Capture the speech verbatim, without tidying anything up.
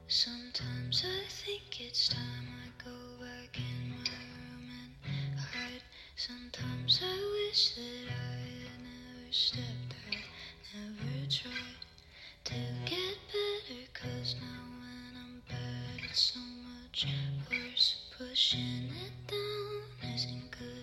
Sometimes I think it's time I go back in my room and hide. Sometimes I wish that I had never stepped out, never tried to get better. Cause now when I'm bad it's so much worse. Pushing it down isn't good.